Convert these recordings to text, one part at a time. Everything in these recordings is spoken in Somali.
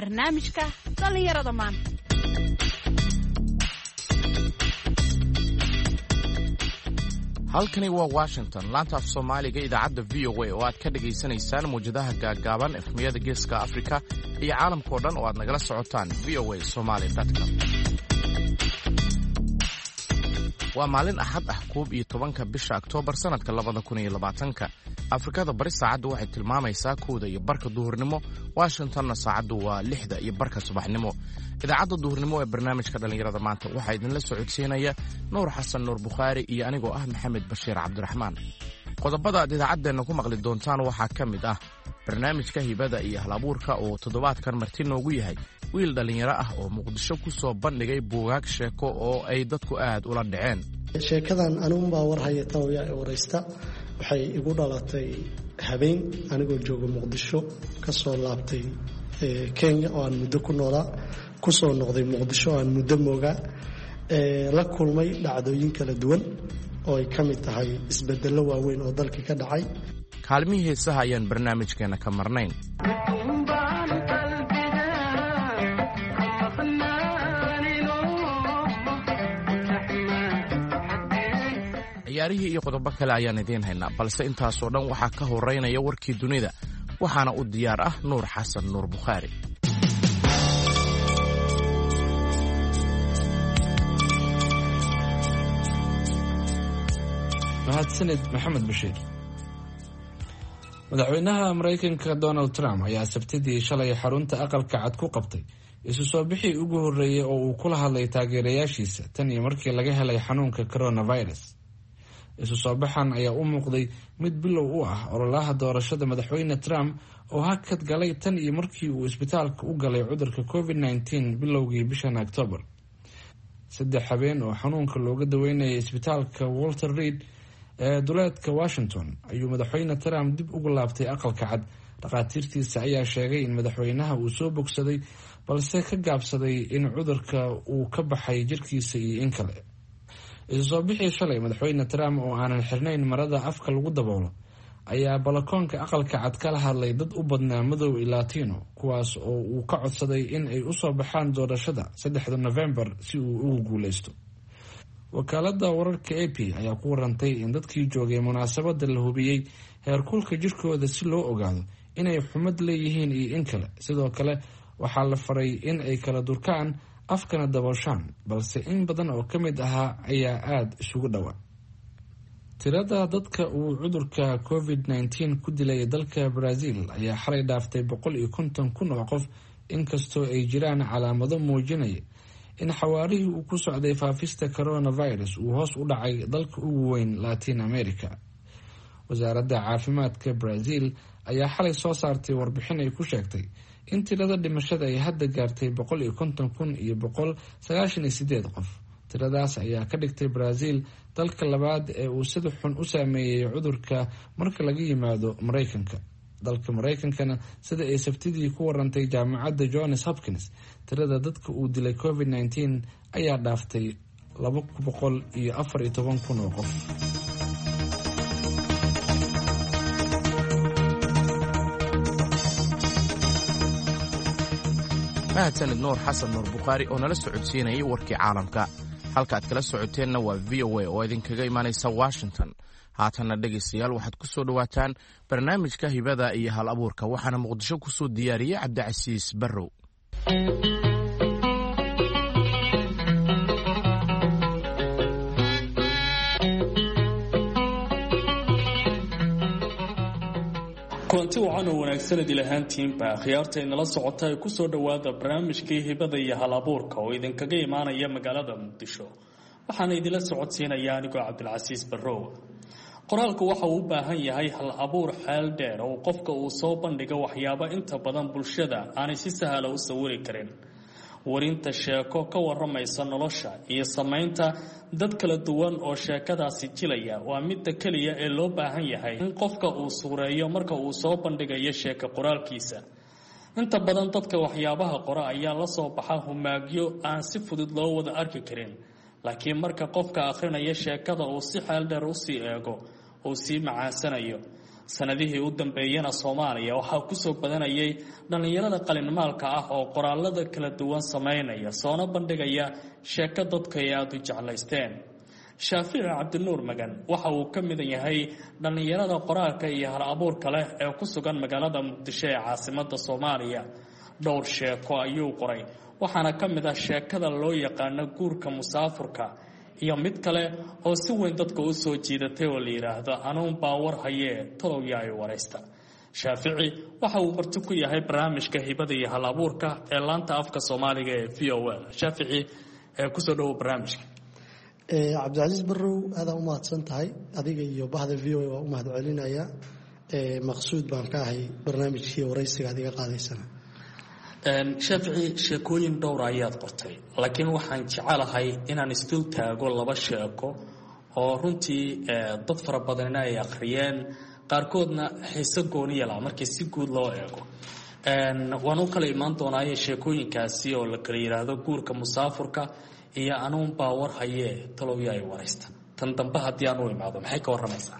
barnaamijka dhallinyarada maanta. halkani waa Washington, laanta af Soomaaliga idaacadda VOA oo aad ka dhageysanaysaan muujadaha gaagaaban efmiyada Geeska Afrika iyo caalamka oo dhan oo aad nagala socotaan voasomali.com. waa maalin axad ah 11 bisha Oktoobar sanadka 2020. Afrikada bari saacaddu waxay tilmaamaysaa 1:00 duhurnimo, Washingtonna saacaddu waa 6:00 subaxnimo. idaacadda duhurnimo ee barnaamijka dhalinyarada maanta waxaa idinla socodsiinaya Nuur Xasan Nuur Bukhaari iyo anigoo ah Maxamed Bashiir Cabdiraxmaan. qodobada aad idaacaddeenna ku maqli doontaan waxaa ka mid ah barnaamijka hibada iyo halabuurka oo toddobaadkan marti noogu yahay wiil dhalinyaro ah oo Muqdisho ku soo bandhigay buugaag sheeko oo ay dadku aad ula dhaceen. sheekadan anuunbaa war hayata oo yaa waraysta waxay igu dhalatay habeen anigoo jooga Muqdisho ka soo laabtay Kenya oo aan muddo ku noolaa ku soo noqday Muqdisho aan muddo moogaa la kulmay dhacdooyin kala duwan oo ay ka mid tahay isbeddello waaweyn oo dalka ka dhacay. kaalmihii heesaha ayaan barnaamijkeena ka marnayn. ciyaarihii iyo qodobo kale ayaan idiin haynaa, balse intaasoo dhan waxaa ka horeynaya warkii dunida waxaana u diyaar ah Nuur Xasan Nuur Bukhaari. mahadsanid Maxamed Bashiir. madaxweynaha Mareykanka Donald Trump ayaa sabtidii shalay xarunta aqalka cad ku qabtay isu soo bixii ugu horeeyay oo uu kula hadlay taageerayaashiisa tan iyo markii laga helay xanuunka coronavirus. isu soo baxan ayaa u muuqday mid bilow u ah ololaha doorashada madaxweyne Trump oo hakad galay tan iyo markii uu isbitaalka u galay cudurka COVID-19 bilowgii bishan Oktoobar. 3 habeen oo xanuunka looga daweynayay isbitaalka Walter Reed ee duleedka Washington ayuu madaxweyne Trump dib ugu laabtay aqalka cad. dhaqaatiirtiisa ayaa sheegay in madaxweynaha uu soo bogsaday balse ka gaabsaday in cudurka uu ka baxay jirkiisa iyo in kale. isu soo bixii shalay madaxweyne Trump oo aanan xirnayn marada afka lagu daboolo ayaa balakoonka aqalka cad kala hadlay dad u badnaa madow iyo Latino kuwaas oo uu ka codsaday in ay u soo baxaan doorashada 3 November si uu ugu guuleysto. wakaaladda wararka AP ayaa ku warantay in dadkii joogay munaasabada la hubiyey heerkulka jirkooda si loo ogaado inay xumad leeyihiin iyo in kale. sidoo kale waxaa la faray in ay kala durkaan afkana dabooshaan, balse in badan oo ka mid ahaa ayaa aada isugu dhowaa. tirada dadka uu cudurka COVID-19 ku dilay dalka Brazil ayaa xalay dhaaftay 150,000 oo qof, inkastoo ay jiraan calaamado muujinaya in xawaarihii uu ku socday faafista coronavirus uu hoos u dhacay dalka ugu weyn Latin America. wasaaradda caafimaadka Brazil ayaa xalay soo saartay warbixin ay ku sheegtay in tirada dhimashada ay hadda gaartay 150,998 qof. tiradaas ayaa ka dhigtay Brazil dalka labaad ee uu sida xun u saameeyay cudurka marka laga yimaado Mareykanka. dalka Mareykankana sida ay sabtidii ku warantay jaamacadda Johns Hopkins, tirada dadka uu dilay COVID-19 ayaa dhaaftay 214,000 oo qof. mahadsanid Nuur Xasan Nuur Bukhaari oo nala socodsiinayay warkii caalamka. halka aad kala socoteenna waa VOA oo idinkaga imaanaysa Washington. haatanna dhegaystayaal waxaad ku soo dhawaataan barnaamijka hibada iyo hal abuurka waxaana Muqdisho ku soo diyaariyay Cabdicasiis Barrow. kulanti wacan oo wanaagsan idil ahaantiinba khiyaarta inala socota ay ku soo dhawaada barnaamijkii hibada iyo hal abuurka oo idinkaga imaanaya magaalada Muqdisho. waxaana idila socodsiinaya anigoo Cabdilcasiis Barrow. qoraalku waxa uu u baahan yahay hal abuur xeel dheer oo qofka uu soo bandhigo waxyaabo inta badan bulshada aanay si sahal ah u sawiri karin. warinta sheeko ka waramaysa nolosha iyo samaynta dad kala duwan oo sheekadaasi jilaya waa midda kaliya ee loo baahan yahay in qofka uu suureeyo marka uu soo bandhigayo sheeko qoraalkiisa. inta badan dadka waxyaabaha qora ayaa la soo baxa humaagyo aan si fudud loo wada arki karin, laakiin marka qofka akhrinaya sheekada uu si xeel dheer u sii eego uu sii macaansanayo sanadihii u dambeeyana Soomaaliya waxaa ku soo badanayay dhalinyarada qalinmaalka ah oo qoraalada kala duwan sameynaya soona bandhigaya sheeko dadka ay aad u jeclaysteen. Shaafici Cabdinuur Magan waxa uu ka mid yahay dhalinyarada qoraalka iyo hal-abuurka leh ee ku sugan magaalada Muqdisho ee caasimadda Soomaaliya. Dhowr sheeko ayuu qoray, waxaana ka mid ah sheekada loo yaqaan guurka musaafurka iyo mid kale oo si weyn dadka u soo jiidatay oo la yiraahdo anuun baa war haye talow yaay waraysta. Shaafici waxa uu marti ku yahay barnaamijka hibada iyo hal-abuurka ee laanta afka Soomaaliga ee VOA. Shaafici ku soo dhaw barnaamijka. Cabdicasiis Barrow aad u mahadsan tahay adiga iyo bahda VOA waa u mahadcelinaya. Maqsuud baan ka ahay barnaamijkii waraysiga adiga qaadaysana. Shaafici sheekooyin dhowr ayaad qortay, laakiin waxaan jecelahay inaan isdul taago laba sheeko oo runtii dad fara badan ay akhriyeen, qaarkoodna xiiso gooniya leh markii si guud loo eego. Waan u kala imaan doonaa sheekooyinkaasi oo la kala yiraahdo guurka musaafurka iyo anuun baa war haye talow yaay waraysta. Tan dambe haddii aan u imaado maxay ka waramaysaa?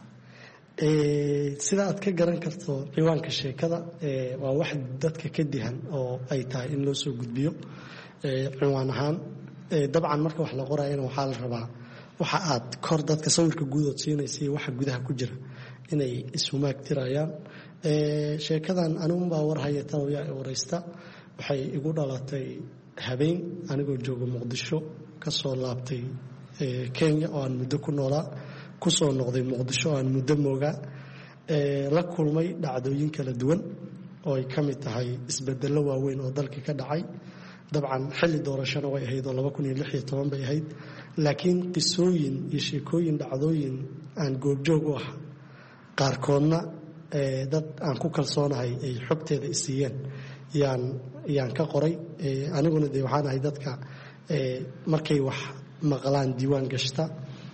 Sida aad ka garan karto ciwaanka sheekada waa wax dadka ka dihan oo ay tahay in loo soo gudbiyo ciwaan ahaan. Dabcan marka wax la qorayana waxaa la rabaa waxa aad kor dadka sawirka guud oo siinaysa waxa gudaha ku jira inay isumaag tirayaan. Sheekadan anuun baa war haye talow yaay waraysta waxay igu dhalatay habeen anigoo jooga Muqdisho ka soo laabtay Kenya oo aan muddo ku noolaa ku soo noqday Muqdisho aan muddo moogaa la kulmay dhacdooyin kala duwan oo ay ka mid tahay isbedello waaweyn oo dalka ka dhacay. Dabcan xilli doorashana way ahayd oo 2016 bay ahayd, laakiin qisooyin iyo sheekooyin dhacdooyin aan goobjoog u ahaa qaarkoodna dad aan ku kalsoonahay ay xogteeda isiiyeen yaan ka qoray. Aniguna dee waxaan ahay dadka markay wax maqlaan diiwaan gashta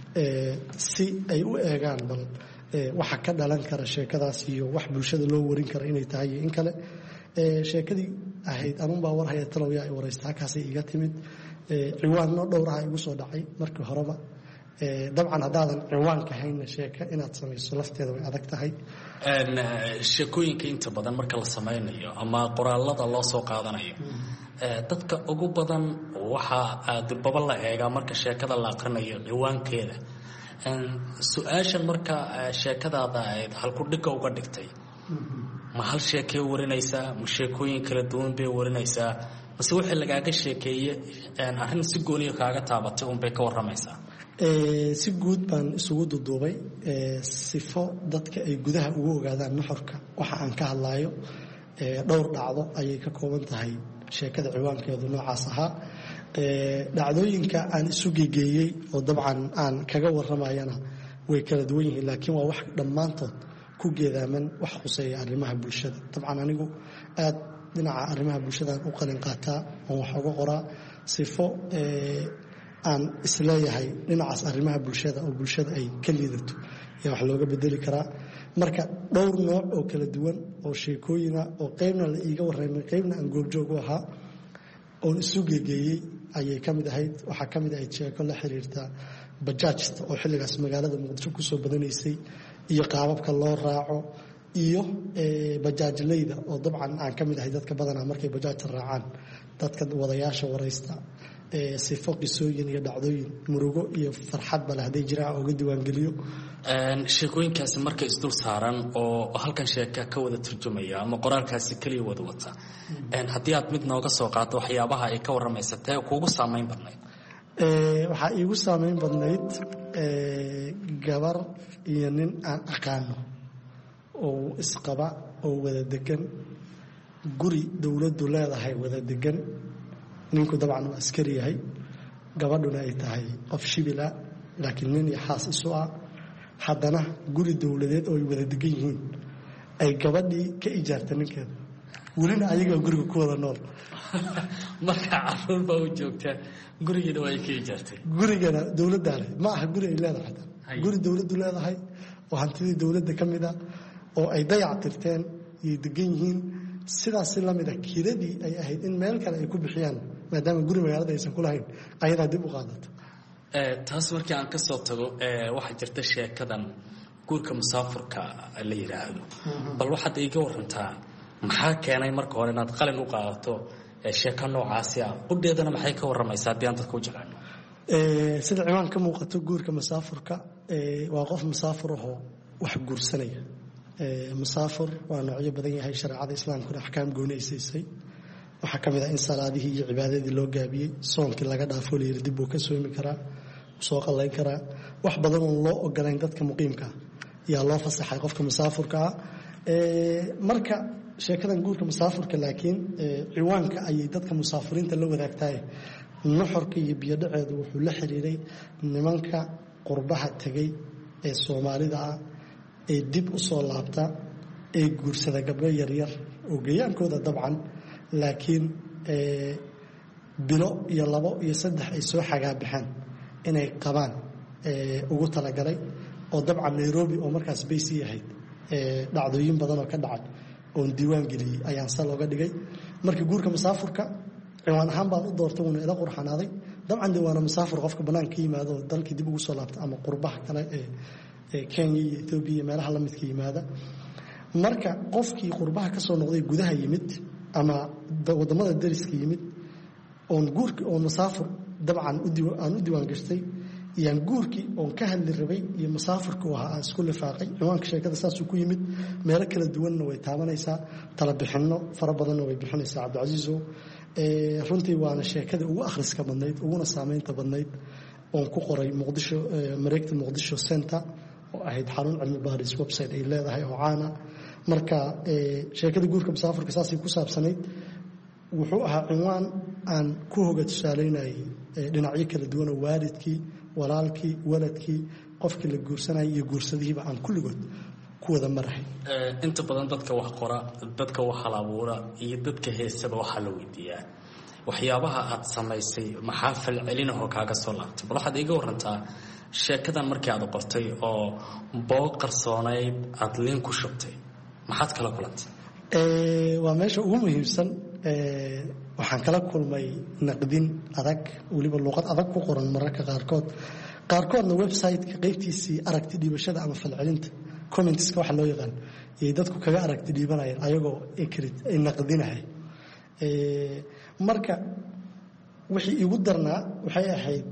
si ay u eegaan bal waxa ka dhalan kara sheekadaas iyo wax bulshada loo warin kara inay tahay in kale. Sheekadii ahayd anuun baa war haye talow yaay waraysta halkaasay iga timid. Ciwaanno dhowr ah igu soo dhacay markii horeba. Dabcan haddaadan ciwaanka hayna sheeko inaad samayso lafteeda way adag tahay. Sheekooyinka inta badan marka la sameynayo ama qoraalada loo soo qaadanayo dadka ugu badan waxa durbaba la eegaa marka sheekada la aqrinayo ciwaankeeda. Su'aashan marka sheekadaada ahayd halku dhiga uga dhigtay ma hal sheekay warinaysaa, ma sheekooyin kala duwan bay warinaysaa, mase wixii lagaaga sheekeeye arrin si gooniya kaaga taabatay un bay ka waramaysaa? Si guud baan isugu duduubay sifo dadka ay gudaha ugu ogaadaan nuxurka waxa aan ka hadlayo. Dhowr dhacdo ayay ka kooban tahay sheekada ciwaankeedu noocaas ahaa. Dhacdooyinka aan isu gegeeyey oo dabcan aan kaga waramayana way kala duwan yihiin, laakiin waa wax dhammaantood ku geedaaman wax khuseeya arrimaha bulshada. Dabcan anigu aad dhinaca arrimaha bulshadaan u qalin qaataa oo wax uga qoraa sifo aan isleeyahay dhinacaas arrimaha bulshada oo bulshada ay ka liidato ayaa wax looga bedeli karaa. Marka dhowr nooc oo kala duwan oo sheekooyina oo qaybna la iiga warramay qaybna aan goobjoog u ahaa oon isu gegeeyey ayay ka mid ahayd. Waxaa ka mid ahayd sheeko la xiriirta bajaajta oo xilligaas magaalada Muqdisho ku soo badanaysay iyo qaababka loo raaco iyo bajaajleyda oo dabcan aan ka mid ahay dadka badanaa markay bajaajta raacaan dadka wadayaasha waraysta sifo qisooyin iyo dhacdooyin murugo iyo farxad bale hadday jiraan uga diiwaangeliyo. Sheekooyinkaasi marka isdul saaran oo halkan sheeka ka wada turjumaya ama qoraalkaasi kaliya wada wata haddii aad mid nooga soo qaato waxyaabaha ay ka warramaysatee kuugu saamayn badnayd? Waxaa iigu saamayn badnayd gabar iyo nin aan aqaano oo isqaba oo wada degan guri dowladdu leedahay wada degan. Ninku dabcan waa askari yahay, gabadhuna ay tahay qof shibila laakiin nin iyo xaas isu ah. Haddana guri dowladeed oo ay wada degan yihiin ay gabadhii ka ijaarta ninkeeda, welina ayagaa guriga ku wada nool. Marka caruur baa u joogtaa gurigana waa ay ka ijaartay. Gurigana dowladdaa leh, ma aha guri ay leedahay. Guri dowladdu leedahay oo hantidii dowladda ka mid ah oo ay dayac tirteen iyo degan yihiin. Sidaas si lamid ah kiradii ay ahayd in meel kale ay ku bixiyaan maadaama guri magaalada aysan ku lahayn ayadaa dib u qaadato. Taas markii aan ka soo tago waxaa jirta sheekadan guurka musaafurka la yiraahdo bal waxaad iiga warantaa maxaa keenay marka hore inaad qalin u qaadato sheeko noocaasi ah qudheedana maxay ka waramaysaa haddii aan dadka u jeclaano sida ciwaan ka muuqato guurka musaafurka waa qof musaafur ahoo wax guursanaya musaafur waa noocyo badan yahay shareecada islaamkuna axkaam gooni ay siisay waxaa ka mid ah in salaadihii iyo cibaadadii loo gaabiyey soonkii laga dhaafo layiri dib buu ka soomi karaa soo qallayn karaa wax badan oon loo ogolayn dadka muqiimkaa yaa loo fasaxay qofka musaafurka ah marka sheekadan guurka musaafurka laakiin ciwaanka ayay dadka musaafiriinta la wadaagtahay nuxurka iyo biyodhaceedu wuxuu la xiriiray nimanka qurbaha tegay ee soomaalida ah ee dib u soo laabta ee guursada gabdho yaryar oo gayaankooda dabcan laakiin bilo iyo 2 iyo 3 ay soo xagaabaxaan inay qabaan ugu talagalay oo dabcan Nairobi oo markaas baysi ahayd dhacdooyin badan oo ka dhacay oon diiwaan geliyay ayaan sal looga dhigay markii guurka musaafurka ciwaan ahaan baan u doortay una ila qurxanaaday dabcan diiwaana musaafur qofka banaanka ka yimaado dalkii dib ugu soo laabta ama qurbaha kale ee Kenya iyo Ethiopia meelaha la midka yimaada marka qofkii qurbaha ka soo noqday gudaha yimid ama wadamada dariska yimid oon guurka oo musaafur dabcan aan u diiwaan gashtay yaan guurkii oon ka hadli rabay iyo musaafirka waxa isku lifaaqay ciwaanka sheekada saas ku yimid meelo kala duwanna way taabanaysaa tala bixinno fara badanna way bixinaysaa Cabdicasiiso runtii waana sheekada ugu akhriska badnayd uguna saameynta badnayd oon ku qoray Muqdisho mareegta Muqdisho Center oo ahayd xarun cilmi baaris website ay leedahay oo caana marka sheekada guurka musaafirka saasay ku saabsanayd wuxuu ahaa ciwaan aan ku hoga tusaaleynay dhinacyo kala duwan oo waalidkii walaalkii waladkii qofkii la guursanayay iyo guursadihiiba aan kulligood ku wada marahay inta badan dadka wax qora dadka wax halabuura iyo dadka heesaba waxa la weydiiyaa waxyaabaha aad samaysay maxaa falcelinahoo kaaga soo laabtay bal waxaad iiga warantaa sheekadan markii aad qortay oo boog qarsoonayd aad liin ku shubtay maxaad kala kulantay waa meesha ugu muhiimsan waxaan kala kulmay naqdin adag waliba luqad adag ku qoran mararka qaarkoodna website-ka qaybtiisii aragti dhiibashada ama falcelinta comments-ka waxa loo yaqaan ay dadku kaga aragti dhiibanayaan ayagoo ay naqdinahay marka wixii igu darnaa waxay ahayd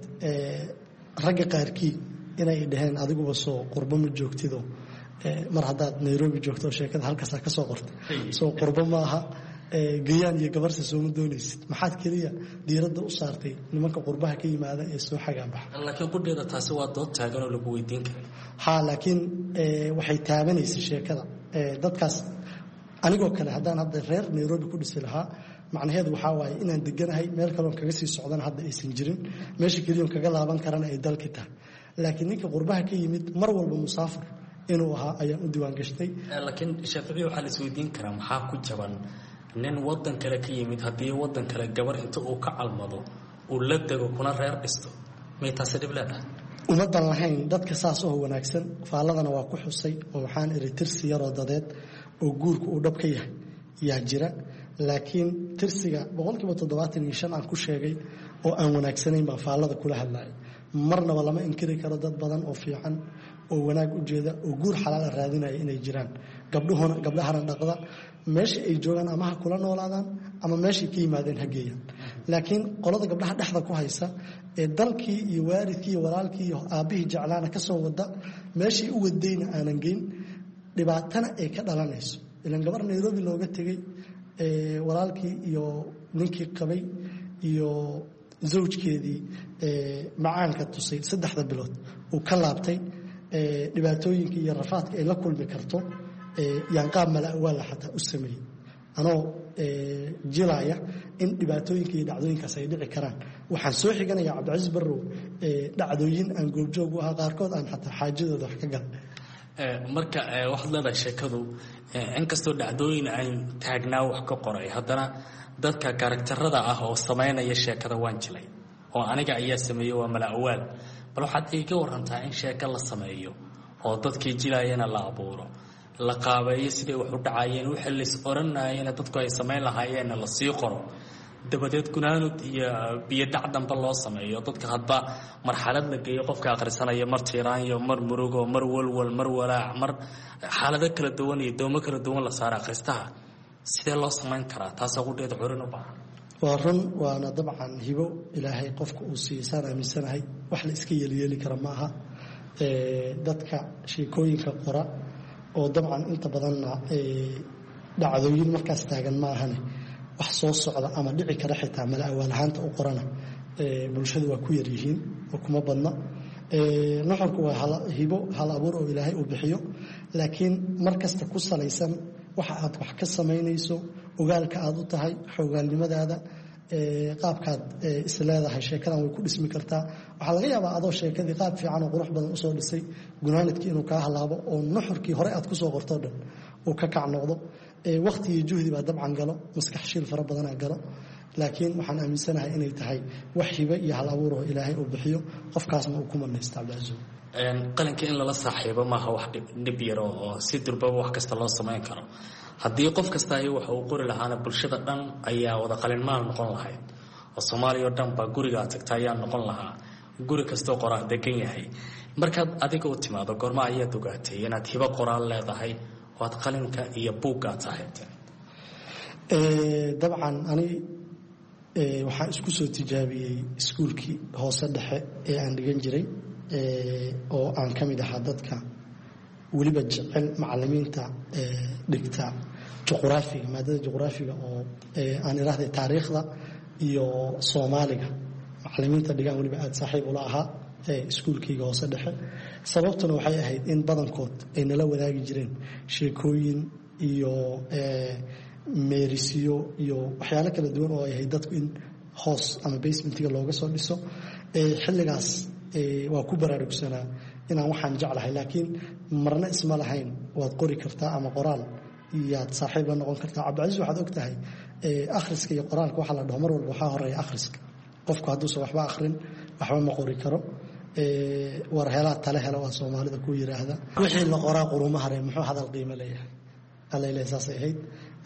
ragga qaarkii inay dhaheen adiguba soo qurbo ma joogtido mar haddaad Nairobi joogto sheekada halkaas ka soo qortay soo qurbo maaha gayaan iyo gabarsa soo ma doonaysid maxaad kaliya diiradda u saartay nimanka qurbaha ka yimaada ee soo xagaan bax laakiin qudheeda taasi waa dood taagan oo lagu weydiin karay laakiin waxay taabanaysaa sheekada dadkaas anigoo kale haddaan hadda reer Nairobi ku dhisi lahaa macnaheedu waxa waaye inaan deganahay meel kale oo kaga sii socdaan hadda aysan jirin meesha kaliya kaga laaban karana ay dalka tahay laakiin ninka qurbaha ka yimid mar walba musaafir inuu ahaa ayaan u diiwaan gashtay laakiin Shaafici waxa la isweydiin karaa maxaa ku jaban nin wadan kale ka yimid haddii wadan kale gabar inta uu ka calmado uu la dego kuna reer dhisto meetaasi dhib leedahay umadan lahayn dadka saas oo wanaagsan faaladana waa ku xusay oo waxaan iri tirsi yaroo dadeed oo guurku uu dhab ka yahay yaa jira laakiin tirsiga 75% aan ku sheegay oo aan wanaagsanayn baa faalada kula hadlay marnaba lama inkiri karo dad badan oo fiican oo wanaag u jeeda oo guur xalaal raadinaya inay jiraan gabdhahana dhaqda meesha ay joogaan ama ha kula noolaadaan ama meesha ka yimaadeen ha geeyaan laakiin qolada gabdhaha dhexda ku haysa ee dalkii iyo waalidkii iyo walaalkii iyo aabihii jeclaana ka soo wada meeshii u wadayna aanan geyn dhibaatana ay ka dhalanayso ilan gabar Nairobi looga tagay walaalkii iyo ninkii qabay iyo zawjkeedii macaanka tusay 3 bilood uu ka laabtay dhibaatooyinka iyo rafaadka ay la kulmi karto yaan qaab malaa'waal xataa u sameeyay anoo jilaya in dhibaatooyinka iyo dhacdooyinkaas ay dhici karaan waxaan soo xiganaya Cabdicasiis Barrow dhacdooyin aan goobjoog u ahaa qaarkood aan xataa xaajadooda wax ka galay marka waxaad leedahay sheekadu inkastoo dhacdooyin ay taagnaa wax ka qoray haddana dadka karakterada ah oo sameynaya sheekada waan jilay oo aniga ayaa sameeyay waa malaa'waal bal waxaad iiga warantaa in sheeko la sameeyo oo dadkii jilayana la abuuro la qaabeeyo sidii wax u dhacayeen wixii la is oranayeen dadku ay sameyn lahaayeen la sii qoro dabadeed gunaanud iyo biyo dhac damba loo sameeyo dadka hadba marxalad la geeyo qofka akhrisanaya mar tiiraanyo mar murugo mar walwal mar walaac mar xaalado kala duwan iyo doomo kala duwan la saara akhristaha sidee loo samayn karaa taas ugu dheed curin u baahan waa run waana dabcan hibo ilaahay qofka uu siiyay aaminsanahay wax la iska yeeli kara ma aha dadka sheekooyinka qora oo dabcan inta badanna dhacdooyin markaas taagan ma ahane wax soo socda ama dhici kara xitaa mala awaal ahaanta u qorana bulshadu waa ku yar yihiin oo kuma badna nuxurku waa hibo hal abuur oo ilaahay uu bixiyo laakiin mar kasta ku salaysan waxa aad wax ka samaynayso ogaalka aad u tahay xoogaalnimadaada qaabkaad isleedahay sheekadan way ku dhismi kartaa waxaa laga yaabaa adoo sheekadii qaab fiican oo qurux badan usoo dhisay gunaanadkii inuu kaa halaabo oo nuxurkii hore aad kusoo qortoo dhan uu ka kac noqdo waqti iyo juhdi baa dabcan galo maskax shiil fara badanaa galo laakiin waxaan aaminsanahay inay tahay wax hibe iyo hal abuur oo ilaahay uu bixiyo qofkaasna uu ku manaysta cabdicaziiz qalinka in lala saaxiibo maaha wax dhib yaro oo si durbaba wax kasta loo samayn karo haddii qof kasta ay waxa uu qori lahaana bulshada dhan ayaa wada qalinmaal noqon lahayd oo soomaaliya oo dhan baa gurigaa tagta ayaa noqon lahaa guri kastoo qoraal degan yahay markaad adiga u timaado goorma ayaad ogaatay inaad hibo qoraal leedahay oo aad qalinka iyo buuggaad saaxiibteen dabcan ani waxaan isku soo tijaabiyey iskuulkii hoose dhexe ee aan dhigan jiray oo aan ka mid ahaa dadka weliba jecel macalimiinta dhigta juqraafiga maadada juqraafiga oo aan iraahday taariikhda iyo soomaaliga macalimiinta dhigaan weliba aada saaxiib ula ahaa iskuulkayga hoose dhexe sababtuna waxay ahayd in badankood ay nala wadaagi jireen sheekooyin iyo meerisiyo iyo waxyaalo kala duwan oo ay ahayd dadku in hoos ama basementiga looga soo dhiso xilligaas waa ku baraarugsanaa inaan waxaan jeclahay laakiin marna isma lahayn waad qori kartaa ama qoraal iyaad saaxiib la noqon kartaa cabdicasiis waxaad og tahay akhriska iyo qoraalka waxaa la dhaho mar walba waxaa horeeya akhriska qofku hadduusan waxba akhrin waxba ma qori karo war helaa tale helo waa soomaalida ku yiraahda wixii la qoraa quruma hare muxuu hadal qiimo leeyahay allaileh saasay ahayd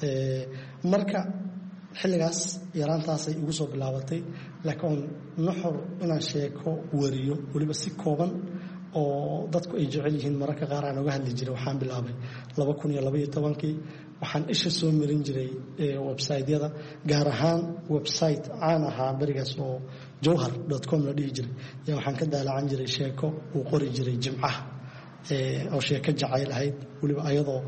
marka xilligaas yaraantaasay igu soo bilaabatay laakiin nuxur inaan sheeko wariyo weliba si kooban oo dadku ay jecel yihiin mararka qaar aan oga hadli jiray waxaan bilaabay 2012kii waxaan isha soo marin jiray website-yada gaar ahaan website caan ahaa barigaas oo jawhar.com la dhihi jiray yaa waxaan ka daalacan jiray sheeko uu qori jiray jimcaha oo sheeko jacayl ahayd weliba ayadoo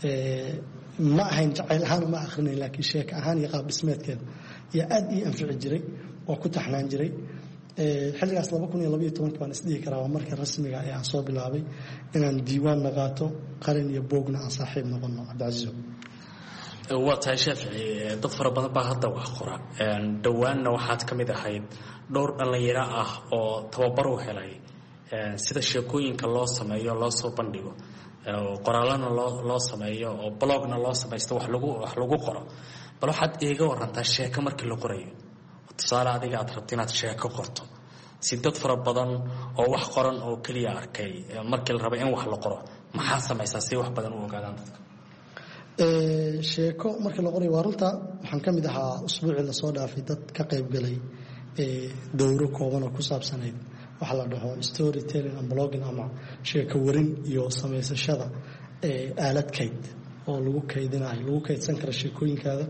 ma ahayn jacayl ahaan ma akhrinayn laakiin sheeko ahaan iyo qaab dhismeedkeeda yaa aad ii anfici jiray oo ku taxnaan jiray xilligaas 2012 baan isdhihi karaa waa markii rasmiga ee aan soo bilaabay inaan diiwaanna qaato qalin iyo boogna aan saaxiib noqono cabdicasiiz waa tahay shaafici dad fara badan baa hadda wax qora dhowaanna waxaad ka mid ahayd dhowr dhallinyaro ah oo tababar u helay sida sheekooyinka loo sameeyo loo soo bandhigo qoraalana loo sameeyo oo blogna loo samaysto wax lagu qoro bal waxaad iiga warantaa sheeko markii la qorayo tusaale adiga aad rabto inaad sheeko qorto si dad fara badan oo wax qoran oo keliya arkay markii la rabo in wax la qoro maxaa samaysaa si wax badan u ogaadaan dadka sheeko markii la qorayo waa runta waxaan ka mid ahaa usbuucii lasoo dhaafay dad ka qayb galay dowro kooban oo ku saabsanayd waxa la dhaho storytelling and blogging ama sheeko warin iyo samaysashada aalad kayd oo lagu kaydinayo lagu kaydsan kara sheekooyinkaada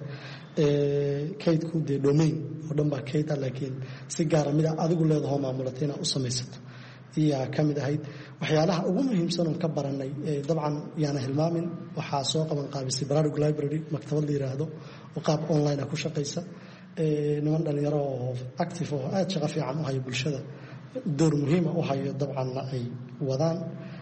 kaydku dee domain oo dhan baa kayd ah laakiin si gaara mida adigu leedaho maamulatay inaad u samaysato iyaa ka mid ahayd waxyaalaha ugu muhiimsan oon ka baranay dabcan yaana hilmaamin waxaa soo qaban qaabisay Baraarug Library maktabad la yiraahdo oo qaab online ah ku shaqaysa niman dhalinyaro oo active oo aad shaqo fiican u hayo bulshada door muhiim ah u hayo dabcanna ay wadaan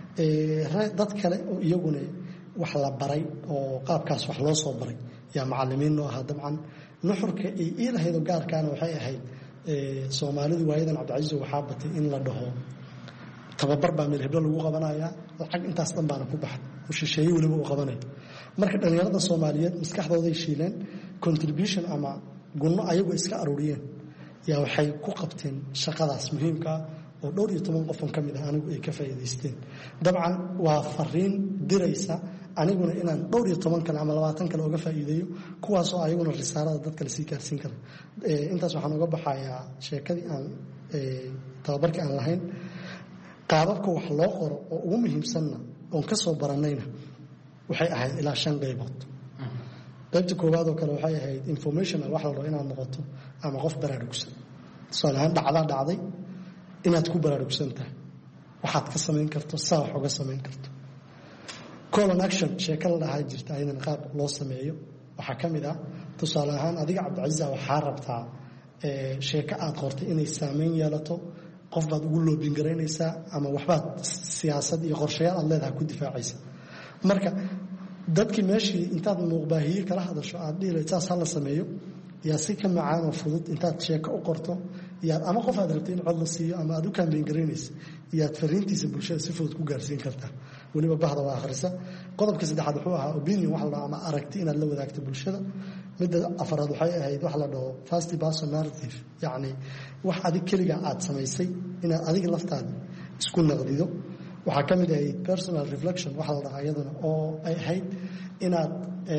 dad kale oo iyaguna wax la baray oo qaabkaas wax loo soo baray yaa macallimiin noo ahaa dabcan nuxurka ay ilaahaydo gaarkaana waxay ahayd Soomaalidu waayadan Cabdicasiis waxaa batay in la dhaho tababar baa meel heblo lagu qabanayaa lacag intaas dhan baana ku baxay oo shisheeye waliba uu qabanay marka dhalinyarada Soomaaliyeed maskaxdooda shiileen contribution ama gunno ayagu iska aruuriyeen yaa waxay ku qabteen shaqadaas muhiimka oo dhowr iyo 10 qof ka mid ah anigu ay ka faa'iideysteen dabcan waa fariin diraysa aniguna inaan dhowr iyo 10 kale ama 20 kale uga faa'iideeyo kuwaas oo ayaguna risaarada dadka la sii gaarsiin kara intaas waxaan uga baxayaa sheekadii aan tababarkii aan lahayn qaababka wax loo qoro oo ugu muhiimsanna oon ka soo baranayna waxay ahayd ilaa 5 qaybood qaybta koowaad oo kale waxay ahayd informational wax la rabo inaad noqoto ama qof baraarugsan tusaale ahaan dhacday inaad ku baraarugsan tahay waxaad ka samayn karto saa wax uga samayn karto call on action sheeko la dhahaa jirta ayadana qaab loo sameeyo waxaa ka mid ah tusaale ahaan adiga cabdicasiis waxaa rabtaa sheeko aad qortay inay saameyn yeelato qof baad ugu loobin garaynaysaa ama waxbaad siyaasad iyo qorshayaal aad leedahay ku difaacaysa marka dadkii meeshii intaad muuqbaahiye kala hadasho aad dhihi saas hala sameeyo yaa si ka macaan oo fudud intaad sheeko u qorto yaad ama qof aad rabtay in cod la siiyo ama aad u kaambeyn garaynaysa yaad fariintiisa bulshada si fudud ku gaarsiin kartaa weliba bahda waa akhrisa qodobka saddexaad wuxuu ahaa opinion wax la dhaho ama aragti inaad la wadaagto bulshada midda afaraad waxay ahayd wax la dhaho first person narrative yacni wax adig keliga aad samaysay inaad adiga laftaada isku naqdido waxaa ka mid ahayd personal reflection wax la dhahaa iyaduna oo ay ahayd inaad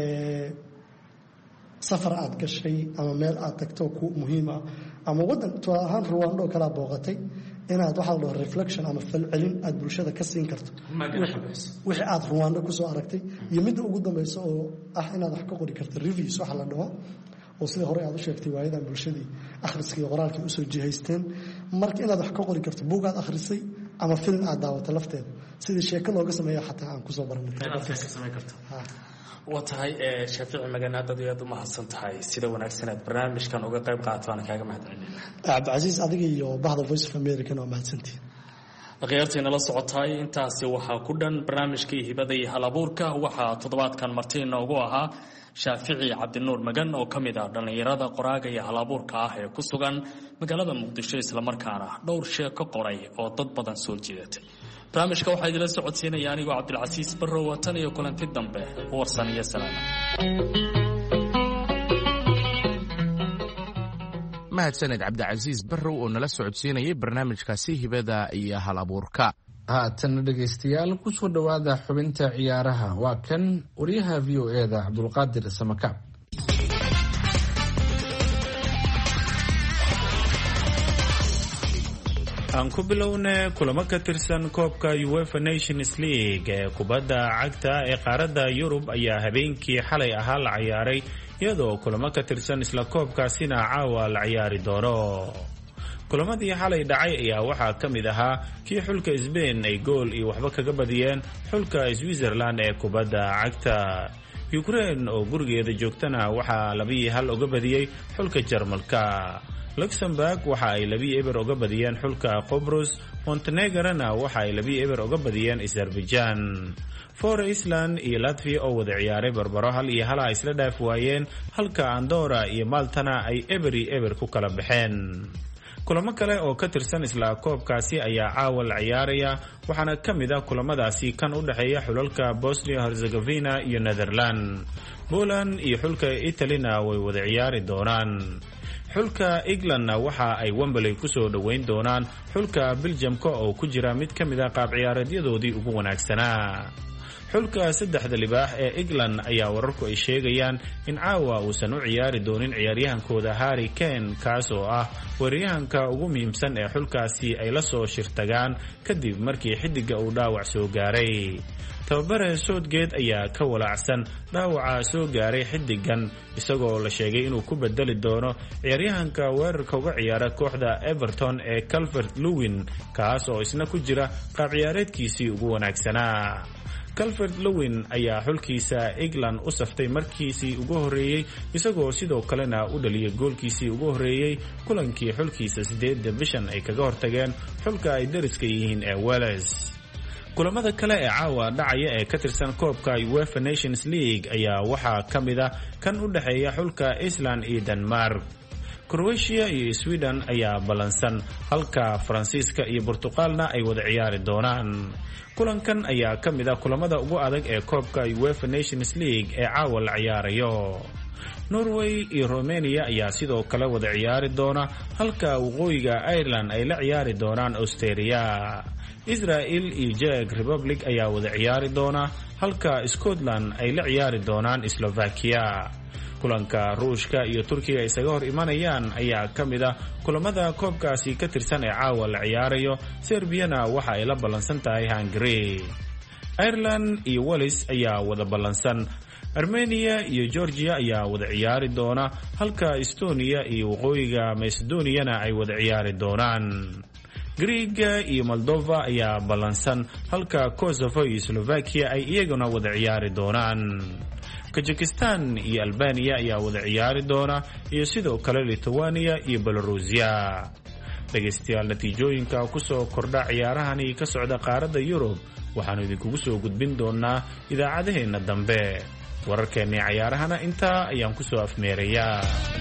safar aad gashay ama meel aad tagto ku muhiim ah ama wadan tusaale ahaan Rwanda oo kala booqatay inaad waxa la dhaho reflection ama falcelin aad bulshada ka siin karto wixii aad Rwanda ku soo aragtay iyo midda ugu dambaysa oo ah inaad wax ka qori karto reviews waxa la dhaho oo sida hore aad u sheegtay waayadan bulshadii akhriska iyo qoraalka u soo jihaysteen marka inaad wax ka qori karto buug aad akhrisay ama film aad daawato lafteeda sidii sheeko looga sameeyo xataa aan ku soo baranay inaad ka sameyn karto waa tahay Shaafici Magan aad u mahadsan tahay sida wanaagsan aad barnaamijkan uga qayb qaataan kaaga mahadcelinayaa Cabdicasiis adiga iyo bahda Voice of America oo mahadsantiin akhyaarteena la socotay intaasi waxaa ku dhan barnaamijkii hibada iyo halabuurka waxaa toddobaadkan martiin ugu ahaa Shaafici Cabdinuur Magan oo kamid ah dhalinyarada qoraaga iyo halabuurka ah ee ku sugan magaalada Muqdisho isla markaana dhowr sheeko qoray oo dad badan soo jiidatay barnaamijka waxaa idila socodsiinaya anigoo Cabdilcasiis Barrow watan iyo kulanti dambe warsan iyo salaam mahadsaned Cabdilcasiis Barrow oo nala socodsiinayay barnaamijkaasi hibada iyo halabuurka haatan dhegaystayaal ku soo dhawaada xubinta ciyaaraha waa kan wariyaha VOA-da Cabdulqaadir Samakaab aan ku bilowne kulamo ka tirsan koobka UEFA Nations League ee kubadda cagta ee qaaradda Yurub ayaa habeenkii xalay ahaa la ciyaaray iyadoo kulamo ka tirsan isla koobkaasina caawa la ciyaari doono kulamadii xalay dhacay ayaa waxaa ka mid ahaa kii xulka Spain ay gool iyo waxba kaga badiyeen xulka Switzerland ee kubadda cagta Ukraine oo gurigeeda joogtana waxaa 2-1 uga badiyay xulka Jarmalka Luxembourg waxa ay 2-0 uga badiyeen xulka Qobrus Montenegrona waxa ay 2-0 uga badiyeen Azerbaijan For Iceland iyo Latvia oo wada ciyaaray barbaro 1-1 ay isla dhaaf waayeen halka Andorra iyo Maltana ay 0-0 ku kala baxeen kulamo kale oo ka tirsan isla koobkaasi ayaa caawa la ciyaaraya waxaana ka mid ah kulamadaasi kan u dhaxeeya xulalka Bosnia-Herzegovina iyo Netherlands Poland iyo xulka Italyna way wada ciyaari doonaan xulka Englandna waxa ay Wembley ku soo dhaweyn doonaan xulka Belgiumka oo ku jira mid ka mid ah qaab ciyaareedyadoodii ugu wanaagsanaa xulka saddexda libaax ee England ayaa wararku ay sheegayaan in caawa uusan u ciyaari doonin ciyaaryahankooda Harry Kane kaas oo ah weeraryahanka ugu muhiimsan ee xulkaasi ay la soo shirtagaan kadib markii xidiga uu dhaawac soo gaaray tababare Southgate ayaa ka walaacsan dhaawaca soo gaaray xidigan isagoo la sheegay inuu ku bedeli doono ciyaaryahanka weerarka uga ciyaara kooxda Everton ee Calvert-Lewin kaas oo isna ku jira qaab ciyaareedkiisii ugu wanaagsanaa Calvert-Lewin ayaa xulkiisa England u saftay markiisii ugu horeeyay isagoo sidoo kalena u dhaliyay goolkiisii ugu horeeyay kulankii xulkiisa 8 bishan ay kaga hortageen xulka ay dariska yihiin ee Wales kulamada kale ee caawa dhacaya ee ka tirsan koobka UEFA Nations League ayaa waxaa ka mid ah kan u dhaxeeya xulka Iceland iyo Denmark Croatia iyo Sweden ayaa balansan halka Faransiiska iyo Portugalna ay wada ciyaari doonaan kulankan ayaa ka mid ah kulamada ugu adag ee koobka UEFA Nations League ee caawa la ciyaarayo Norway iyo Romania ayaa sidoo kale wada ciyaari doona halka waqooyiga Ireland ay la ciyaari doonaan Australia Israel iyo Czech Republic ayaa wada ciyaari doona halka Scotland ay la ciyaari doonaan Slovakia. kulanka Ruushka iyo Turkiga isaga hor imanayaan ayaa kamid ah kulamada koobkaasi ka tirsan ee caawa la ciyaarayo. Serbiyana waxa ay la ballansan tahay Hungary. Ireland iyo Wales ayaa wada ballansan. Armenia iyo Georgia ayaa wada ciyaari doona halka Estonia iyo waqooyiga Macedoniana ay wada ciyaari doonaan. Greek iyo Moldova ayaa ballansan halka Kosovo iyo Slovakia ay iyaguna wada ciyaari doonaan. Kazakhstan iyo Albania ayaa wada ciyaari doona iyo sidoo kale Lithuania iyo Belarusia. dhageystayaal natiijooyinka ku soo kordha ciyaarahani ka socda qaaradda Yurub waxaanu idinkugu soo gudbin doonaa idaacadaheena dambe. wararkeena ciyaarahana intaa ayaan ku soo afmeerayaa.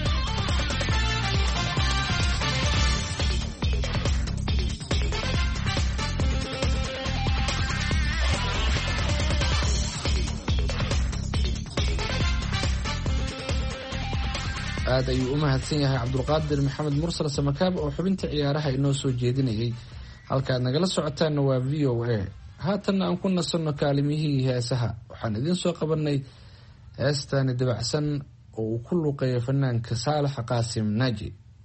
aad ayuu u mahadsan yahay cabdulqaadir maxamed mursal samakaab oo xubinta ciyaaraha inoo soo jeedinayay. halkaad nagala socotaanna waa VOA. haatanna aan ku nasanno kaalimihii heesaha. waxaan idiin soo qabanay heestaani dabacsan oo uu ku luuqeeyo fanaanka Saalax Qaasim Naaji.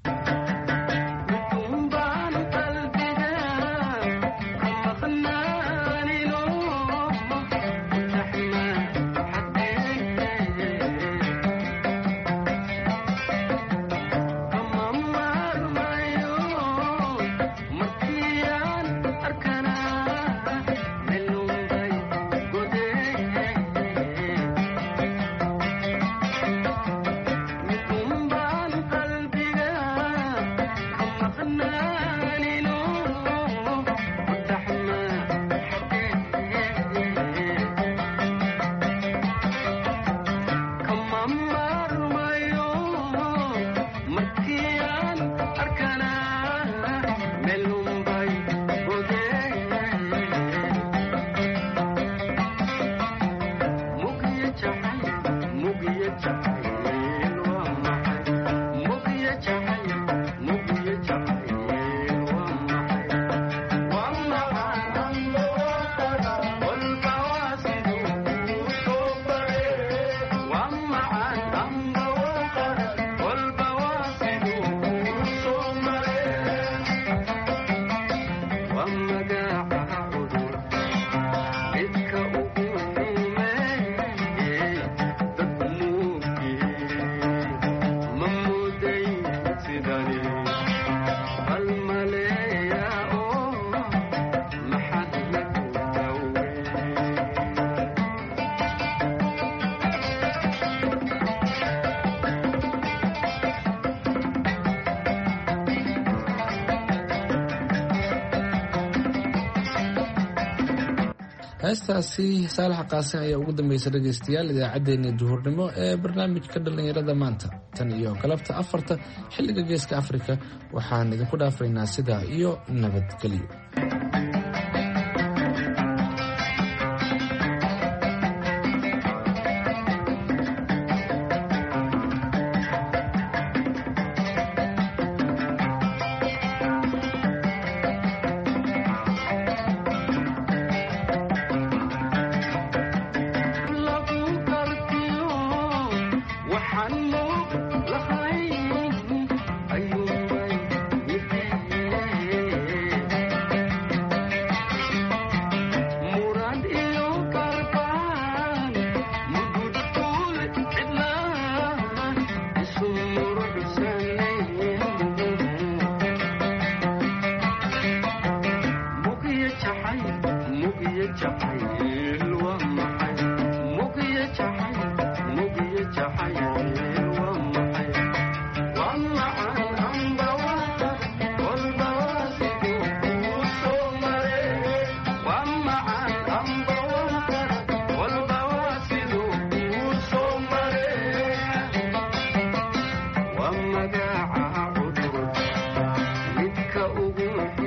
heestaasi Saalax Qaasim ayaa ugu dambeysay dhageystayaal idaacadeena duhurnimo ee barnaamijka dhalinyarada maanta. tan iyo galabta 4 xilliga geeska Afrika waxaan idinku dhaafaynaa sidaa iyo nabadgelyo. magaca cudur midka ugu